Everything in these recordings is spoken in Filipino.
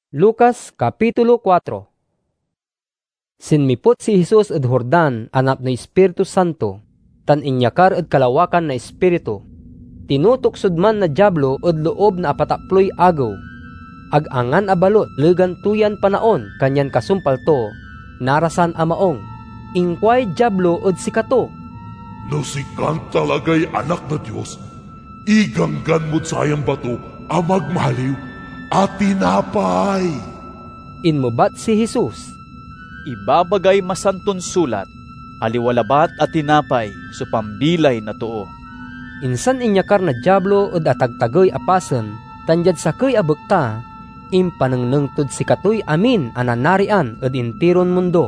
Lucas Kapitulo 4. Sinmipot si Jesus ed Jordan anap na Espiritu Santo, tan inyakar ed kalawakan na Espiritu. Tinutuksod man na diablo ed loob na apataploy agaw. Ag-angan a balot legan tuyan panaon kanyan kasumpal to, narasan a maong. Ingkway diablo ed sikato. No sikan talagay anak na Diyos, iganggan mo't sayang bato amag mahaliw at tinapay. Inmubat si Jesus. Ibabagay masanton sulat, aliwalabat at tinapay, so pambilay na too. Insan inyakar na diablo ed atagtagoy apasen, tanjad sakay abekta, impanengnengtud sikatoy amin ananarian ed intiron mundo.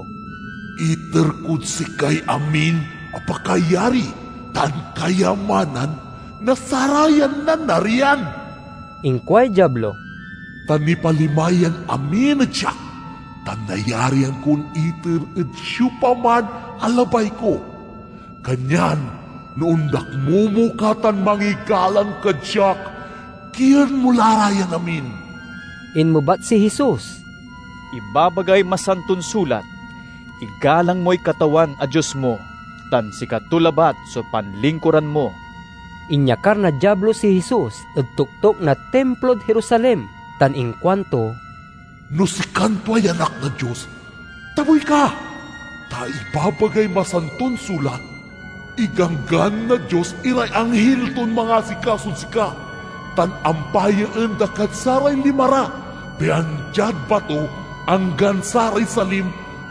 Iterkud si kay amin apakayari tan kayamanan na sarayan na nariyan. Ingkway diablo. Tanipalimayan amin at siya. Tanayarian kun iter at syupaman alabay ko. Kanyan, noondak mumukatan mangigalan ka siyak, kiyan mularayan amin. Inmubat si Jesus. Ibabagay masanton sulat, igalang mo'y katawan a Diyos mo, tan sikatulabat so panlingkuran mo. Inyakar na diablo si Jesus ed tuktok na templod Jerusalem, tan ingkwanto, no si kanto ay anak na Diyos, taboy ka! Ta ibabagay masanton sulat, iganggan na Diyos iray anghel ton mga sikasod sika, tan ampayaan dakat saray limara, beanjad bato anggan saray salim,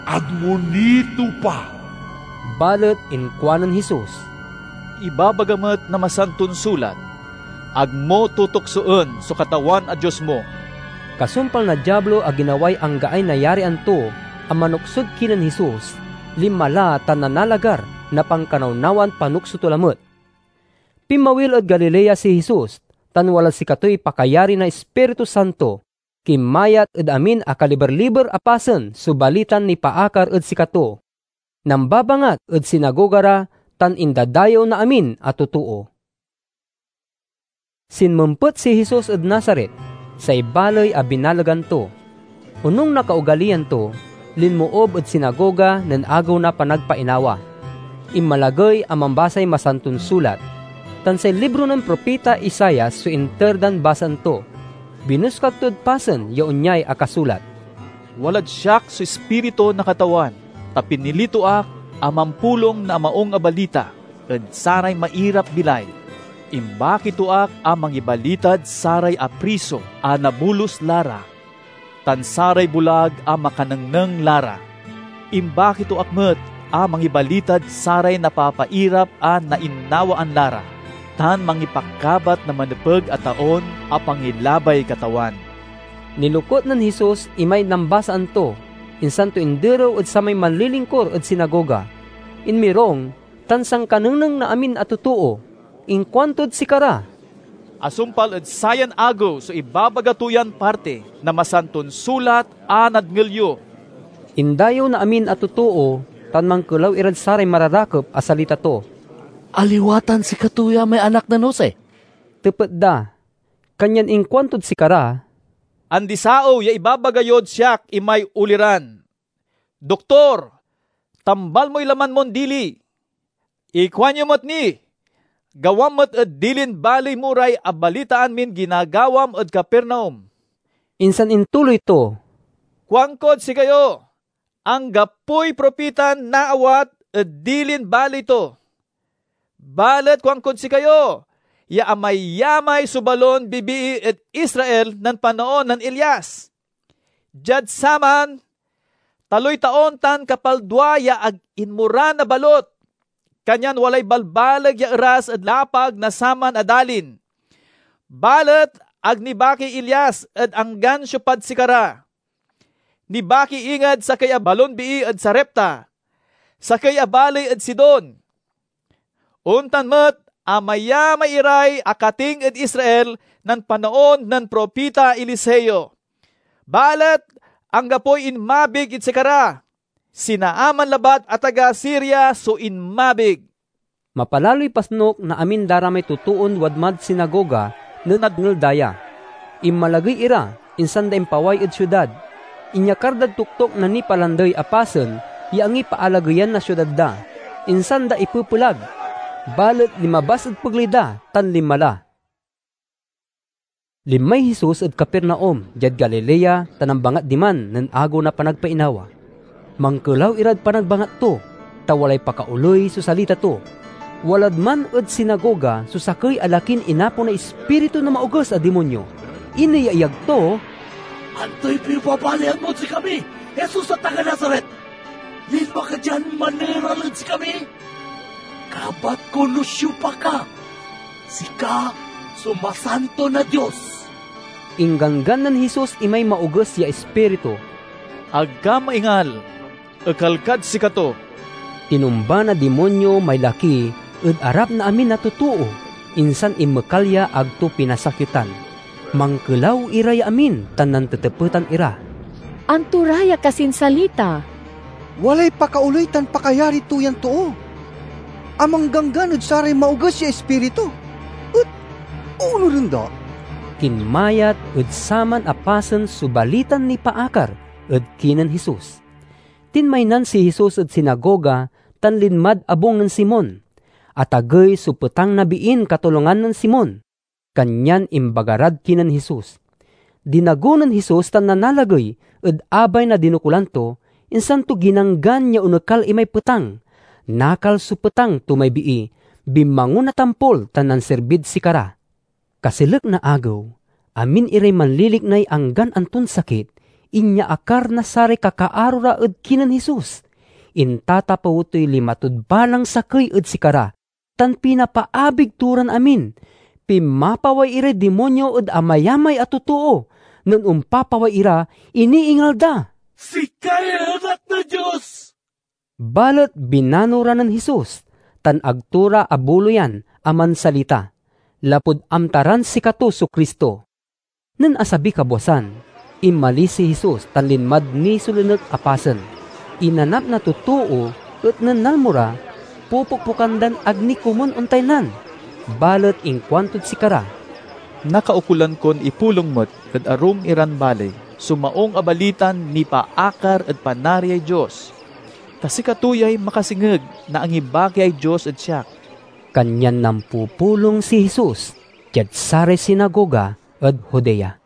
agmunito pa. Balet inkwanan Jesus. Ibabagamat na masanton sulat, agmo tutuksoon so katawan a Diyos mo. Kasumpal na diablo a ginaway ang gaay na yarian to, ang manuksod kinan Jesus, limala tan nanalagar na pangkanawnawan panuksutulamot. Pimawil od Galilea si Jesus, tan wala si katoy pakayari na Espiritu Santo, kimayat ed amin a kaliber-liber apasen subalitan ni paakar ed sikato. Nambabangat ed sinagogara tan indadayo na amin at tutuo. Sinmumpot si Jesus ed Nazaret, sa ibaloy a binalagan to. Unong nakaugalian to, linmuob ed sinagoga nen agaw na panagpainawa. Imalagay ang mambasay masantun sulat. Tan sa libro ng propeta Isaias so interdan basan to. Binuskagtod pasen yaunyay akasulat. Walad siyak so espiritu na katawan, tapinilito ak amampulong na maong abalita, ed saray mairap bilay. Imbaki tuak amang ibalitad saray apriso a nabulos lara, tan saray bulag a makanengneng lara. Imbaki tuak met amang ibalitad saray napapairap a nainnawaan lara, tan mangipakabat na manepeg at taon a pangilabay katawan. Nilukot nan Jesus imay nambasaan to, insan to indero at sa may manlilingkor at sinagoga. Inmirong, tan sang kanengneng na amin at tutuo, ingkwantod si kara. Asumpal ed sayan agaw so ibabagatuyan parte na masanton sulat anad ngelyo. Indayo na amin at tutuo, tan mangkulaw irad saray mararakop a salita to. Aliwatan si katuya may anak na nose. Tepet da, kanyan ingkwantod si kara. Andisao ya ibabagayod siyak imay uliran. Doktor, tambal mo'y laman mon dili. Ikwanyo mo't ni. Gawam mo't ed dilin balay muray abalitaan min ginagawam ed Capernaum. Insan intuloy to. Kuangkod si kayo, ang gapoy propitan naawat ed dilin balay to. Balet kuangkod si kayo, ya amay-yamay subalon bibii ed Israel nan panaon nan Elias. Jad saman, taloy taon tan kapaldwa ya ag inmura na balot. Kanyan walay balbalag ya eras ed lapag na saman adalin. Balet ag nibaki Elias ed anggan syupad sikara. Nibaki ingad sa kaya balon bii ed Sarepta. Sa kaya balay ed Sidon. Untan met amaya mairay akating ed Israel nan panaon nan propita Eliseo. Balet ang gapoy inmabig it sikara. Sinaaman labat at taga Syria so inmabig. Mapalaloy pasnok na amin daramay tutuon wadmad sinagoga nenadngel daya. Immalagay ira, insan da impaway ed syudad. Inyakardad tuktok na ni palanday apasen, yaangi paalagayan na syudad da. Insan da ipupulag, balet limabas ed paglida, tan limala. Limay Jesus ed Capernaum, jad Galilea, tanambangat diman, nan ago na panagpainawa. Mangkulaw irad panagbangat to, tawalay pakauloy so salita to. Walad man ed sinagoga, susakay alakin inapo na espiritu na maugas a demonyo. Inayayag to, Anto'y pinapapalihan mo si kami, Jesus sa taga Nazaret. Lilma ka dyan, maniralan si kami. Kabat ko lusyo pa ka. Sika, sumasanto na Diyos. inggangan Jesus imay maugas ya espiritu. Agka maingal, akalkad si kato. Tinumba na demonyo may laki, ed arap na amin natutuo, insan imekalya agto pinasakitan. Mangkelaw iraya amin, tanan tetepetan ira. Anturaya kasin salita. Walay pakauloy tan pakayari tuyan too. Amang gangganod saray maugas si espiritu. Ut, uno rin da. Kinmayat ed saman apasen subalitan ni paakar, ed kinan Jesus. Tinmaynan si Jesus ed sinagoga, tan linmad abong ng Simon. Atagay supetang nabiin katulungan ng Simon. Kanyan imbagarad kinan Jesus. Dinagunan Jesus tan nanalagay, ed abay na dinukulanto, insan to ginanggan niya unekal imay petang. Nakal supetang tumay bii, bimangon na tampol tanan serbid si kara. Kasilek na agaw, amin iray manliliknay anggan antun sakit, inya akar na sare kakaarura ed kinan Jesus. Intatapawutoy limatud balang sakay ed si kara, tan pinapaabig turan amin, pimapaway ira demonyo ed amayamay at totoo, nun umpapaway ira, iniingal da. Si kaya anak na Diyos! Balat binanura ng Jesus, tan agtura abuloyan aman salita. Lapod amtaran si kato so Kristo. Nan asabi kabwasan, imali si Jesus tan linmad ni sulinek apasen. Inanap na totoo at nanalmura, pupukpukandan agni kumon untaynan. Balat ingkwantod si kara. Nakaukulan kon ipulong mo't at arum iran balay, sumaong abalitan ni paakar at panariay Diyos. Kasi katuyay makasingeg na ang ibaki ay Diyos at siyak. Kanyan nampupulong si Jesus, jad sare sinagoga at Judea.